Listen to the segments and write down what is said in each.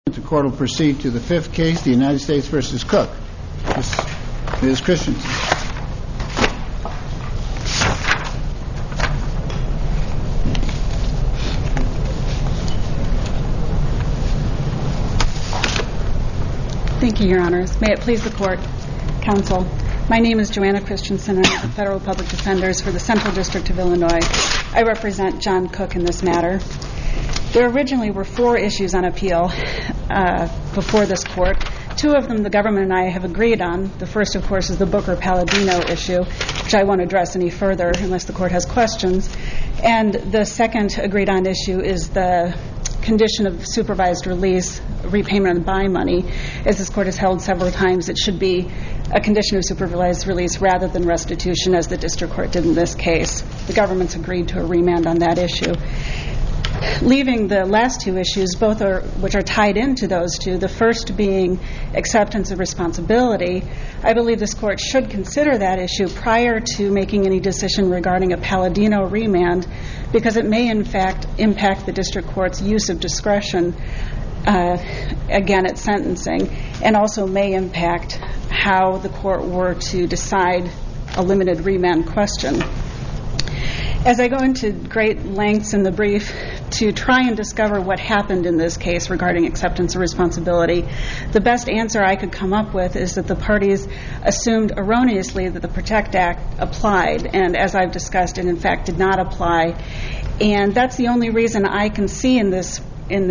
The court will proceed to the fifth case, the United States v. Cook. Ms. Christensen. Thank you, Your Honors. May it please the Court, Counsel. My name is Joanna Christensen, and I'm the Federal Public Defenders for the Central District of Illinois. I represent John Cook in this matter. There originally were 4 issues on appeal before this court. 2 of them the government and I have agreed on. The first, of course, is the Booker-Palladino issue, which I won't address any further unless the court has questions. And the second agreed-on issue is the condition of supervised release, repayment of buy money. As this court has held several times, it should be a condition of supervised release rather than restitution, as the district court did in this case. The government's agreed to a remand on that issue. Leaving the last 2 issues, which are tied into those 2, the first being acceptance of responsibility, I believe this court should consider that issue prior to making any decision regarding a Palladino remand, because it may in fact impact the district court's use of discretion, again at sentencing, and also may impact how the court were to decide a limited remand question. As I go into great lengths in the brief to try and discover what happened in this case regarding acceptance of responsibility, the best answer I could come up with is that the parties assumed erroneously that the PROTECT Act applied, and as I've discussed, it in fact did not apply. And that's the only reason I can see in this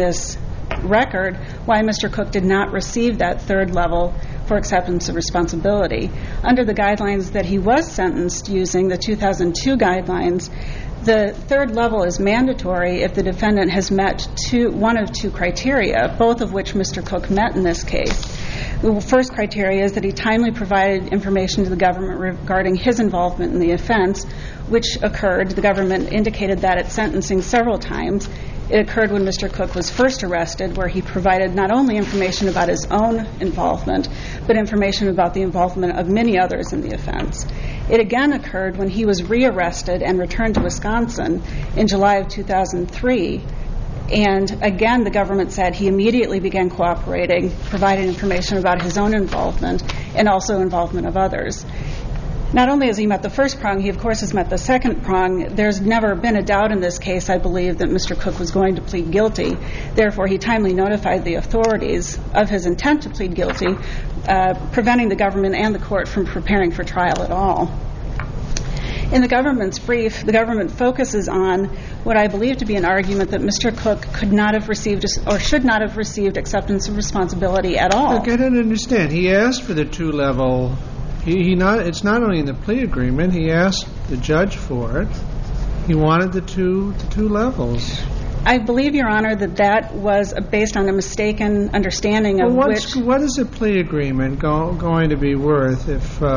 record why Mr. Cook did not receive that 3rd level for acceptance of responsibility. Under the guidelines that he was sentenced using, the 2002 guidelines, the 3rd level is mandatory if the defendant has met one of 2 criteria, both of which Mr. Cook met in this case. The first criteria is that he timely provided information to the government regarding his involvement in the offense, which occurred. The government indicated that at sentencing several times. It occurred when Mr. Cook was first arrested, where he provided not only information about his own involvement, but information about the involvement of many others in the offense. It again occurred when he was rearrested and returned to Wisconsin in July of 2003. And again, the government said he immediately began cooperating, providing information about his own involvement and also involvement of others. Not only has he met the first prong, he of course has met the second prong. There's never been a doubt in this case, I believe, that Mr. Cook was going to plead guilty. Therefore, he timely notified the authorities of his intent to plead guilty, preventing the government and the court from preparing for trial at all. In the government's brief, the government focuses on what I believe to be an argument that Mr. Cook could not have received or should not have received acceptance of responsibility at all. Look, I don't understand. He asked for the 2-level. It's not only in the plea agreement. He asked the judge for it. He wanted the two levels. I believe, Your Honor, that was based on a mistaken understanding of what is a plea agreement going to be worth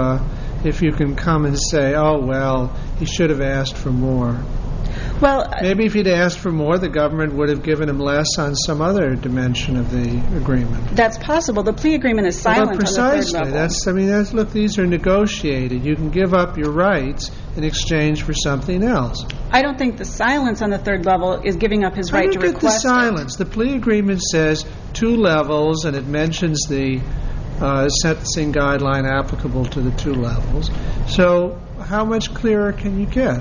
if you can come and say, oh, well, he should have asked for more? Well, maybe if he'd asked for more, the government would have given him less on some other dimension of the agreement. That's possible. The plea agreement is silent on the 3rd level. Look, these are negotiated. You can give up your rights in exchange for something else. I don't think the silence on the 3rd level is giving up his right to request it. Look at the silence. The plea agreement says 2 levels, and it mentions the sentencing guideline applicable to the 2 levels. So how much clearer can you get?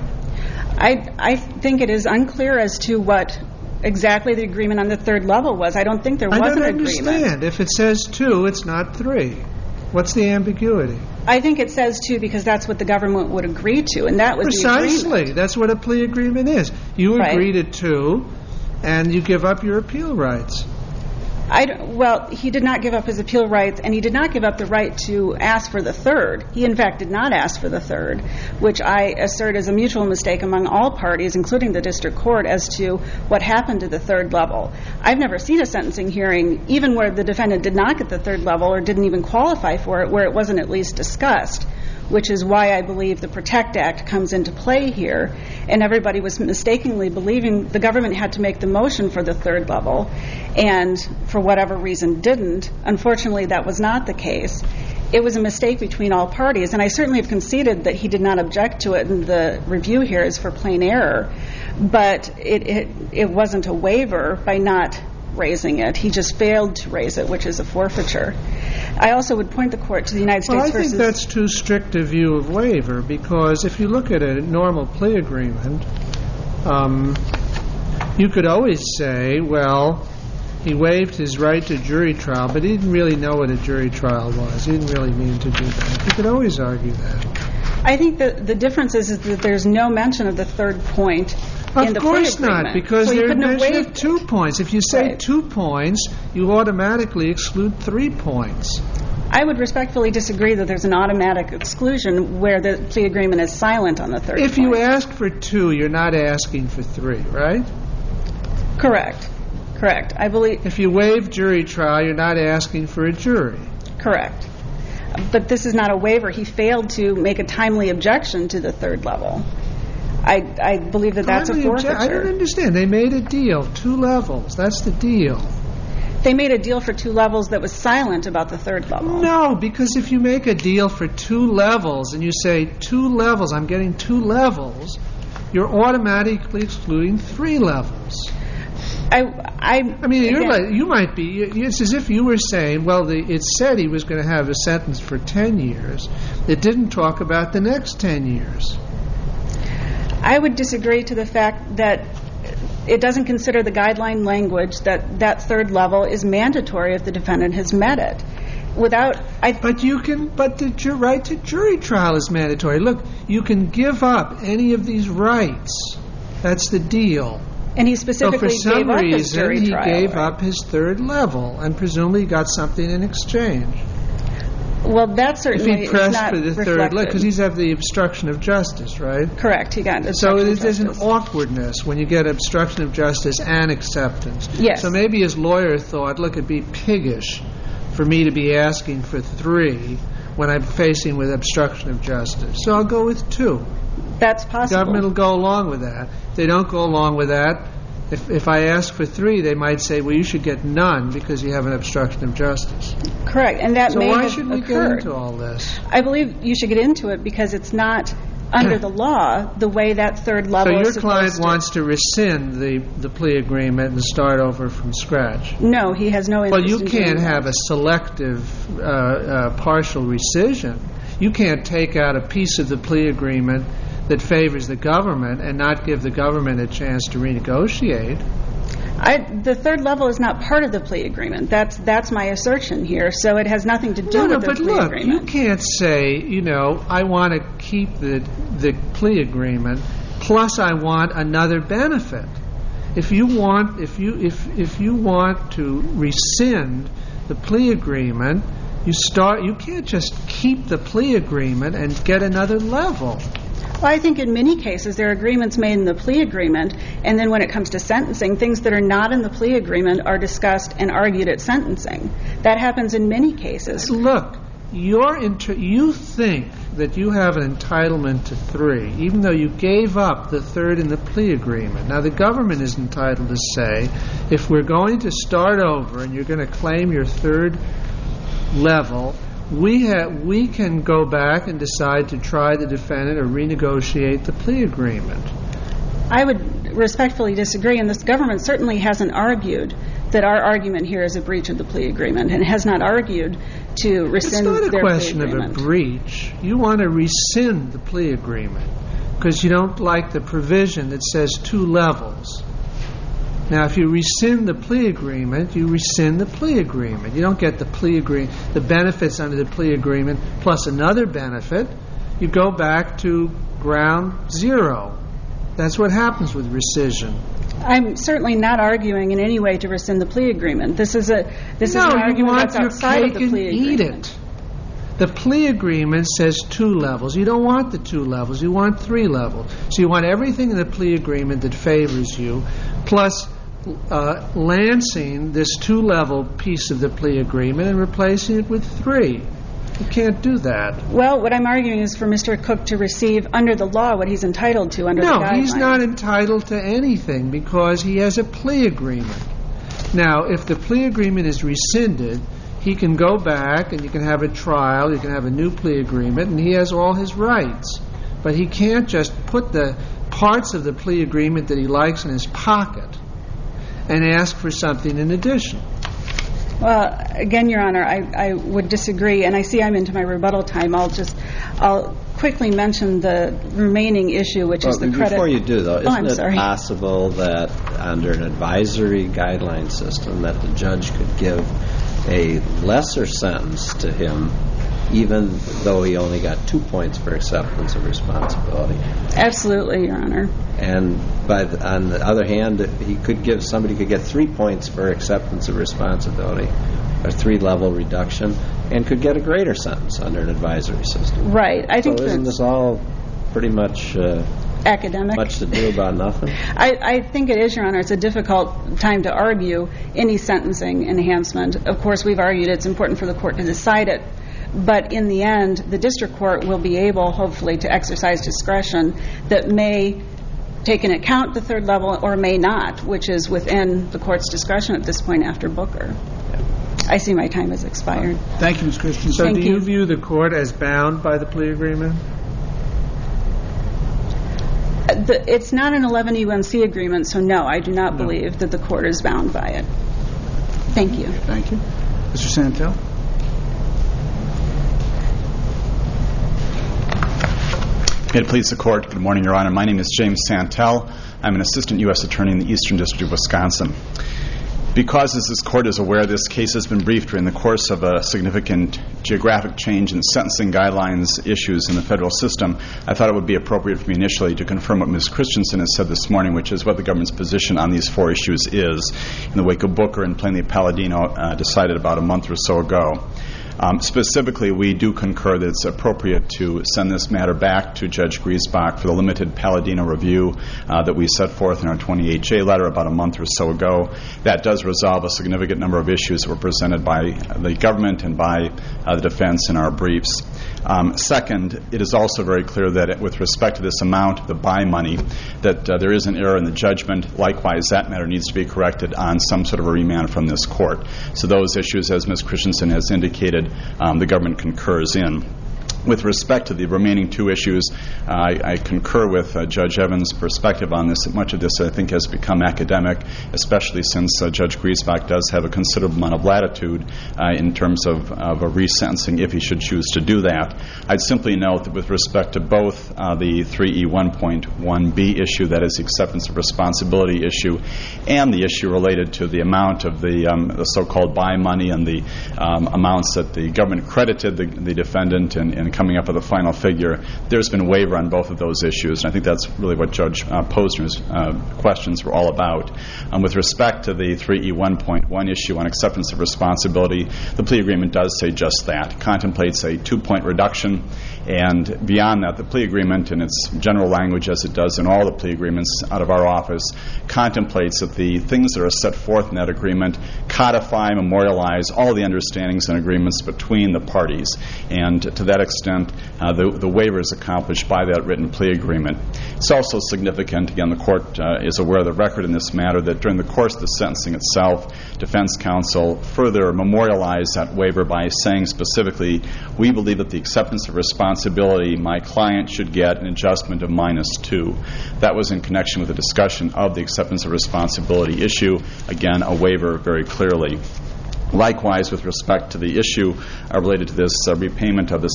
I think it is unclear as to what exactly the agreement on the 3rd level was. I don't think there was an agreement. I don't understand. If it says 2, it's not 3. What's the ambiguity? I think it says 2 because that's what the government would agree to, and that was precisely. The agreement. That's what a plea agreement is. You agree to 2, and you give up your appeal rights. Well, he did not give up his appeal rights, and he did not give up the right to ask for the 3rd. He, in fact, did not ask for the 3rd, which I assert is a mutual mistake among all parties, including the district court, as to what happened to the 3rd level. I've never seen a sentencing hearing, even where the defendant did not get the 3rd level or didn't even qualify for it, where it wasn't at least discussed, which is why I believe the PROTECT Act comes into play here, and everybody was mistakenly believing the government had to make the motion for the 3rd level, and for whatever reason didn't. Unfortunately, that was not the case. It was a mistake between all parties, and I certainly have conceded that he did not object to it, and the review here is for plain error, but it wasn't a waiver by not raising it. He just failed to raise it, which is a forfeiture. I also would point the court to the United States versus... Well, I think that's too strict a view of waiver, because if you look at a normal plea agreement, you could always say, well, he waived his right to jury trial, but he didn't really know what a jury trial was. He didn't really mean to do that. You could always argue that. I think that the difference is that there's no mention of the third point in the plea agreement. Of course not, because So you there's couldn't have mention of waived 2 points. If you say Right. 2 points, you automatically exclude 3 points. I would respectfully disagree that there's an automatic exclusion where the plea agreement is silent on the third point. If you ask for 2, you're not asking for 3, right? Correct. I believe... If you waive jury trial, you're not asking for a jury. Correct. But this is not a waiver. He failed to make a timely objection to the third level. I believe that that's a forfeiture. I don't understand. They made a deal, 2 levels. That's the deal. They made a deal for 2 levels that was silent about the third level. No, because if you make a deal for 2 levels and you say 2 levels, I'm getting 2 levels, you're automatically excluding 3 levels. I mean, again, you might be. It's as if you were saying, well, it said he was going to have a sentence for 10 years. It didn't talk about the next 10 years. I would disagree to the fact that it doesn't consider the guideline language that third level is mandatory if the defendant has met it. But the right to jury trial is mandatory. Look, you can give up any of these rights. That's the deal. And he specifically gave up his jury trial. For some reason, he gave up his third level and presumably got something in exchange. Well, that certainly if he pressed is not for the reflected. third level, because he's have the obstruction of justice, right? Correct. He got obstruction so of there's justice. an awkwardness when you get obstruction of justice and acceptance. Yes. So maybe his lawyer thought, look, it'd be piggish for me to be asking for 3 when I'm facing with obstruction of justice. So I'll go with 2. That's possible. The government will go along with that. If they don't go along with that, if I ask for 3, they might say, well, you should get none because you have an obstruction of justice. Correct. And that may have occurred. So why should we get into all this? I believe you should get into it because it's not under the law the way that third level is supposed to. So your client wants to rescind the plea agreement and start over from scratch? No, he has no interest in doing that. Well, you can't have a selective partial rescission. You can't take out a piece of the plea agreement that favors the government and not give the government a chance to renegotiate. The third level is not part of the plea agreement. That's my assertion here. So it has nothing to do with the plea agreement. But look, you can't say, I want to keep the plea agreement, plus I want another benefit. If you want to rescind the plea agreement, you can't just keep the plea agreement and get another level. Well, I think in many cases there are agreements made in the plea agreement, and then when it comes to sentencing, things that are not in the plea agreement are discussed and argued at sentencing. That happens in many cases. Look, you think that you have an entitlement to 3, even though you gave up the third in the plea agreement. Now, the government is entitled to say, if we're going to start over and you're going to claim your third level, we can go back and decide to try the defendant or renegotiate the plea agreement. I would respectfully disagree, and this government certainly hasn't argued that our argument here is a breach of the plea agreement and has not argued to rescind their plea agreement. It's not a question of a breach. You want to rescind the plea agreement because you don't like the provision that says 2 levels. Now, if you rescind the plea agreement, you rescind the plea agreement. You don't get the plea agreement, the benefits under the plea agreement plus another benefit. You go back to ground zero. That's what happens with rescission. I'm certainly not arguing in any way to rescind the plea agreement. This is an argument that's outside of the plea agreement. Eat it. The plea agreement says 2 levels. You don't want the 2 levels. You want 3 levels. So you want everything in the plea agreement that favors you, plus lancing this 2-level piece of the plea agreement and replacing it with 3. You can't do that. Well, what I'm arguing is for Mr. Cook to receive under the law what he's entitled to under the guidelines. No, he's not entitled to anything because he has a plea agreement. Now, if the plea agreement is rescinded, he can go back and you can have a trial, you can have a new plea agreement, and he has all his rights. But he can't just put the parts of the plea agreement that he likes in his pocket and ask for something in addition. Well, again, Your Honor, I would disagree, and I see I'm into my rebuttal time. I'll quickly mention the remaining issue, which is the credit. Before you do, though, isn't it possible that under an advisory guideline system that the judge could give a lesser sentence to him even though he only got 2 points for acceptance of responsibility? Absolutely, Your Honor. And on the other hand, somebody could get 3 points for acceptance of responsibility, a 3-level reduction, and could get a greater sentence under an advisory system. Right. I think so isn't this all pretty much academic? Much to do about nothing? I think it is, Your Honor. It's a difficult time to argue any sentencing enhancement. Of course, we've argued it's important for the court to decide it. But in the end, the district court will be able, hopefully, to exercise discretion that may take into account the 3rd level or may not, which is within the court's discretion at this point after Booker. I see my time has expired. Thank you, Ms. Christensen. So do you view the court as bound by the plea agreement? It's not an 11 UNC agreement, so no, I do not believe that the court is bound by it. Thank you. Thank you. Mr. Santel? May it please the Court. Good morning, Your Honor. My name is James Santel. I'm an assistant U.S. attorney in the Eastern District of Wisconsin. Because, as this Court is aware, this case has been briefed during the course of a significant geographic change in sentencing guidelines issues in the federal system, I thought it would be appropriate for me initially to confirm what Ms. Christensen has said this morning, which is what the government's position on these 4 issues is in the wake of Booker and plainly Palladino decided about a month or so ago. Specifically, we do concur that it's appropriate to send this matter back to Judge Griesbach for the limited Palladino review that we set forth in our 28-J letter about a month or so ago. That does resolve a significant number of issues that were presented by the government and by the defense in our briefs. Second, it is also very clear that with respect to this amount, the buy money, that there is an error in the judgment. Likewise, that matter needs to be corrected on some sort of a remand from this court. So those issues, as Ms. Christensen has indicated, the government concurs in. With respect to the remaining 2 issues, I concur with Judge Evans' perspective on this. Much of this, I think, has become academic, especially since Judge Griesbach does have a considerable amount of latitude in terms of a resentencing if he should choose to do that. I'd simply note that with respect to both the 3E1.1b issue, that is the acceptance of responsibility issue, and the issue related to the amount of the so-called buy money and the amounts that the government credited the defendant in coming up with a final figure, there's been waiver on both of those issues. And I think that's really what Judge Posner's questions were all about. With respect to the 3E1.1 issue on acceptance of responsibility, the plea agreement does say just that. It contemplates a 2-point reduction. And beyond that, the plea agreement in its general language, as it does in all the plea agreements out of our office, contemplates that the things that are set forth in that agreement codify, memorialize all the understandings and agreements between the parties. And to that extent, the waiver is accomplished by that written plea agreement. It's also significant, again, the court is aware of the record in this matter, that during the course of the sentencing itself, defense counsel further memorialized that waiver by saying specifically, we believe that the acceptance of responsibility, my client should get an adjustment of -2. That was in connection with the discussion of the acceptance of responsibility issue. Again, a waiver very clearly. Likewise, with respect to the issue related to this repayment of the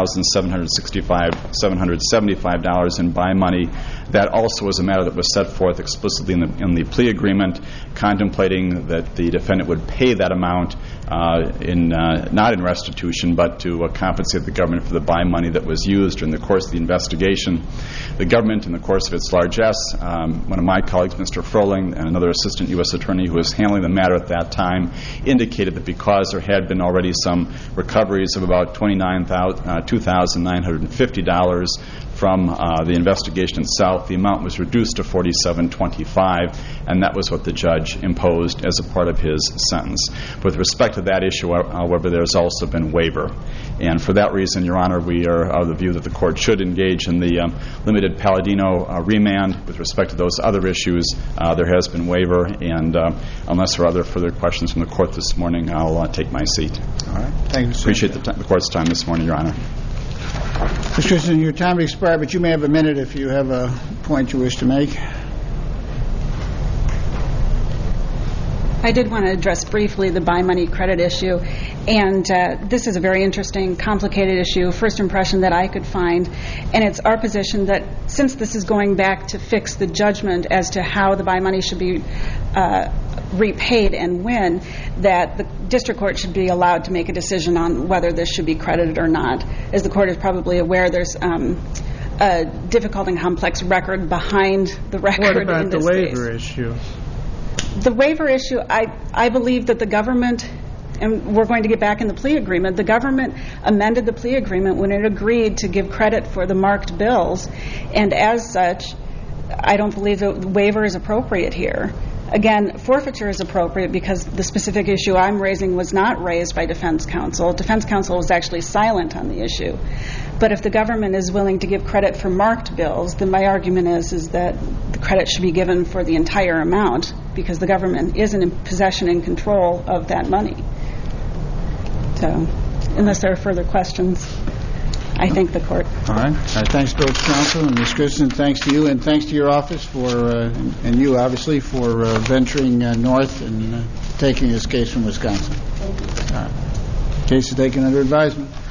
$7,775 in buy money, that also was a matter that was set forth explicitly in the plea agreement, contemplating that the defendant would pay that amount not in restitution, but to compensate the government for the buy money that was used during the course of the investigation. The government, in the course of its largesse, one of my colleagues, Mr. Froling, and another assistant U.S. attorney who was handling the matter at that time, indicated that because there had been already some recoveries of about $2,950 from the investigation itself, the amount was reduced to $47.25, and that was what the judge imposed as a part of his sentence. With respect to that issue, however, there's also been waiver. And for that reason, Your Honor, we are of the view that the court should engage in the limited Palladino remand. With respect to those other issues, there has been waiver, and unless there are other further questions from the court this morning, I'll take my seat. All right. Thank you, sir. Appreciate the court's time this morning, Your Honor. Mr. Christensen, your time has expired, but you may have a minute if you have a point you wish to make. I did want to address briefly the buy money credit issue, and this is a very interesting, complicated issue, first impression that I could find, and it's our position that since this is going back to fix the judgment as to how the buy money should be repaid and when, that the district court should be allowed to make a decision on whether this should be credited or not. As the court is probably aware, there's a difficult and complex record behind the record in this case. What about the waiver issue? The waiver issue, I believe that the government, and we're going to get back in the plea agreement, the government amended the plea agreement when it agreed to give credit for the marked bills, and as such, I don't believe the waiver is appropriate here. Again, forfeiture is appropriate because the specific issue I'm raising was not raised by defense counsel. Defense counsel was actually silent on the issue. But if the government is willing to give credit for marked bills, then my argument is that the credit should be given for the entire amount because the government isn't in possession and control of that money. So, unless there are further questions, I thank the court. All right. Thanks both counsel, and Ms. Christensen, thanks to you, and thanks to your office for, and you obviously, for venturing north and taking this case from Wisconsin. Thank you. All right. Case is taken under advisement.